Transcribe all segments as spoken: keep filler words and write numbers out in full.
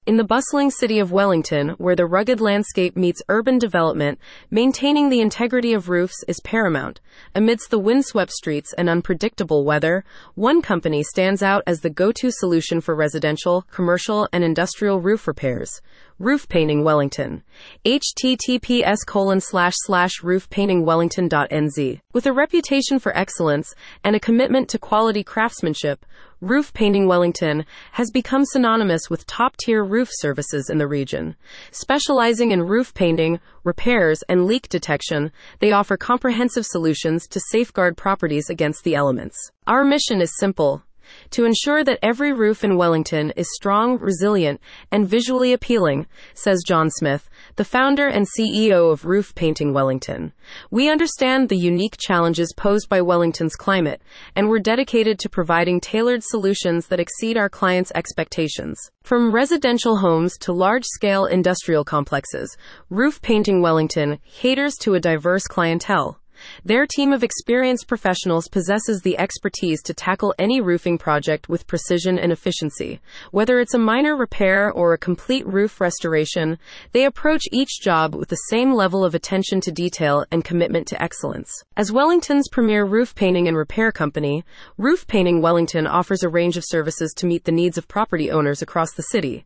In the bustling city of Wellington, where the rugged landscape meets urban development, maintaining the integrity of roofs is paramount. Amidst the windswept streets and unpredictable weather, one company stands out as the go-to solution for residential, commercial, and industrial roof repairs. Roof Painting Wellington. https colon slash slash roofpaintingwellington.nz. With a reputation for excellence and a commitment to quality craftsmanship, Roof Painting Wellington has become synonymous with top-tier roof services in the region. Specializing in roof painting, repairs, and leak detection, they offer comprehensive solutions to safeguard properties against the elements. Our mission is simple: to ensure that every roof in Wellington is strong, resilient, and visually appealing, says John Smith, the founder and C E O of Roof Painting Wellington. We understand the unique challenges posed by Wellington's climate, and we're dedicated to providing tailored solutions that exceed our clients' expectations. From residential homes to large-scale industrial complexes, Roof Painting Wellington caters to a diverse clientele. Their team of experienced professionals possesses the expertise to tackle any roofing project with precision and efficiency. Whether it's a minor repair or a complete roof restoration, they approach each job with the same level of attention to detail and commitment to excellence. As Wellington's premier roof painting and repair company, Roof Painting Wellington offers a range of services to meet the needs of property owners across the city.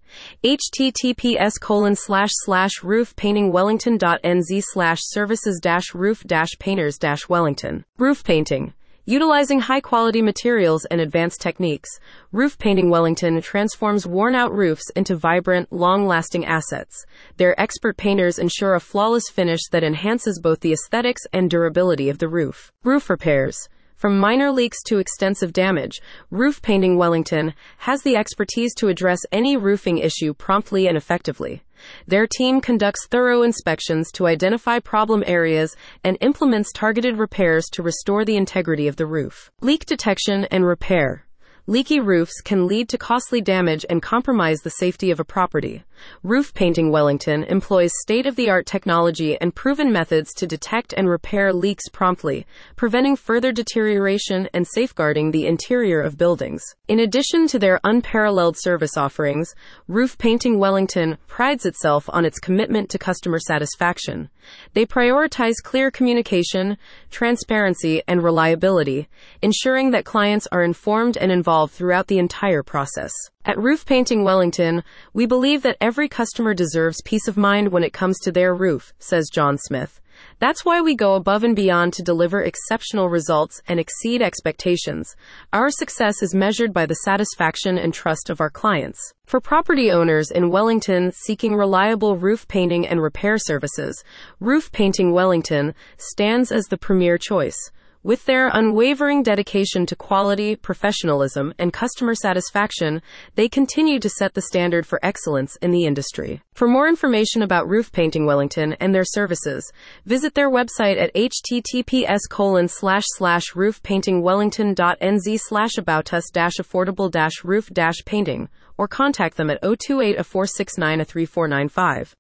https colon slash slash roofpaintingwellington.nz slash services dash roof dash painter dash Wellington. Roof painting. Utilizing high-quality materials and advanced techniques, Roof Painting Wellington transforms worn-out roofs into vibrant, long-lasting assets. Their expert painters ensure a flawless finish that enhances both the aesthetics and durability of the roof. Roof repairs. From minor leaks to extensive damage, Roof Painting Wellington has the expertise to address any roofing issue promptly and effectively. Their team conducts thorough inspections to identify problem areas and implements targeted repairs to restore the integrity of the roof. Leak detection and repair. Leaky roofs can lead to costly damage and compromise the safety of a property. Roof Painting Wellington employs state-of-the-art technology and proven methods to detect and repair leaks promptly, preventing further deterioration and safeguarding the interior of buildings. In addition to their unparalleled service offerings, Roof Painting Wellington prides itself on its commitment to customer satisfaction. They prioritize clear communication, transparency, and reliability, ensuring that clients are informed and involved throughout the entire process. At Roof Painting Wellington, we believe that every customer deserves peace of mind when it comes to their roof, says John Smith. That's why we go above and beyond to deliver exceptional results and exceed expectations. Our success is measured by the satisfaction and trust of our clients. For property owners in Wellington seeking reliable roof painting and repair services, Roof Painting Wellington stands as the premier choice. With their unwavering dedication to quality, professionalism, and customer satisfaction, they continue to set the standard for excellence in the industry. For more information about Roof Painting Wellington and their services, visit their website at https colon slash slash roofpaintingwellington.nz slash about us dash affordable dash roof dash painting, or contact them at zero two eight four six nine three four nine five.